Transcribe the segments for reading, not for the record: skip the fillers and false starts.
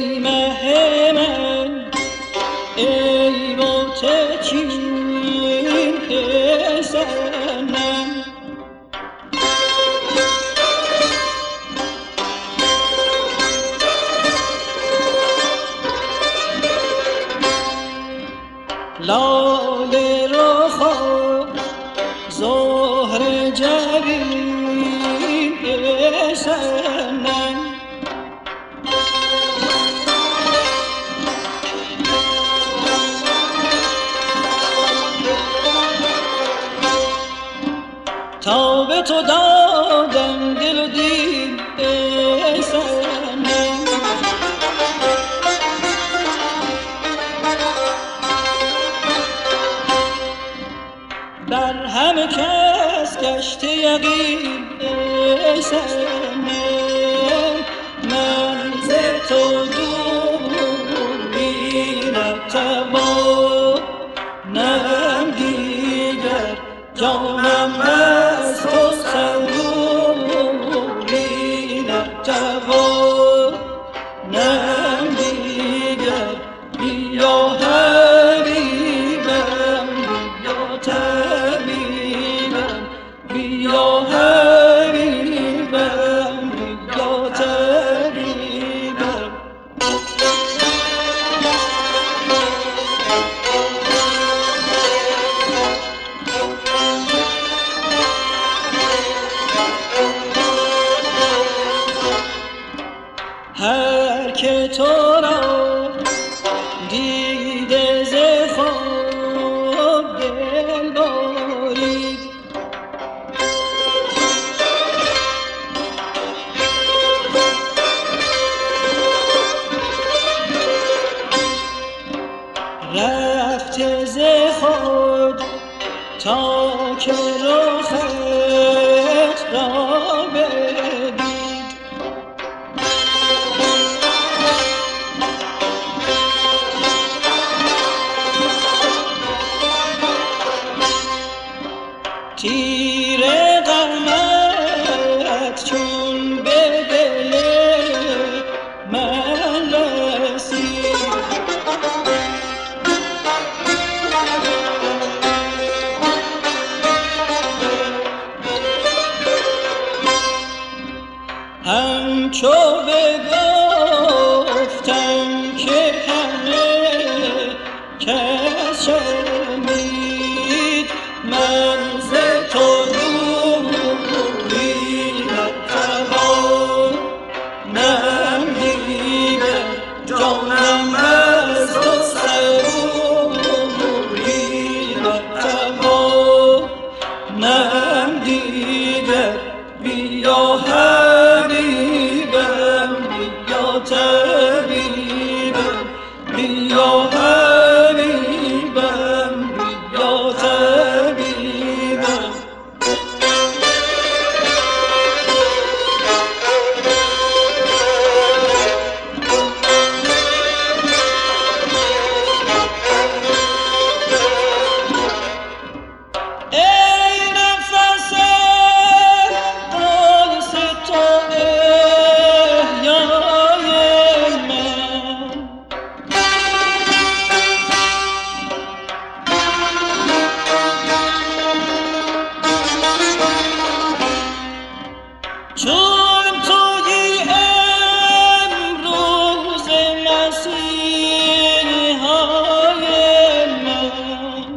ای مه من ای متکین پسرم لاله رخا زهر جبین پسرم تا به تو دادم دل و دین پسرم بر همه کس گشته یقین ای صنم من ز تو دور بی نتوانم دیگر جانم از تو صبوری نتوانم دیگر بیا حبیبم بیا طبیبم بیا حبیبم بیا طبیبم هر که تو را دیده ز خواب دل برید رفته ز خود تا که رخت را بدید تیر غمت چون به دل من رسید همچو بگفتم که همه کس شنید من ز تو دوری نتوانم دیگر جانم از تو صبوری نتوانم دیگر بیا حبیبم بیا طبیبم بیا حبیبم بیا طبیبم ای نفس قدس تو احیای من چون تویی امروز مسیحای من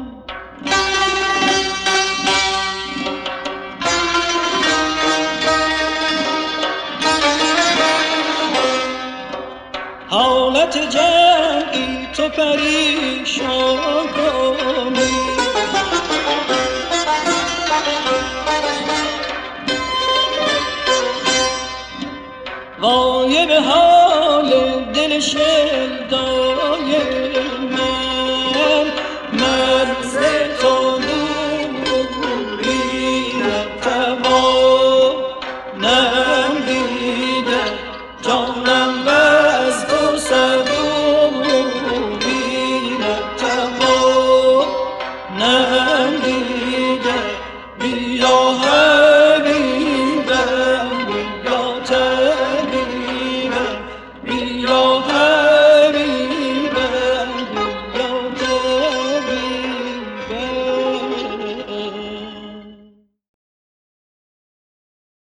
حالت جمعی تو پریشان کنی وای به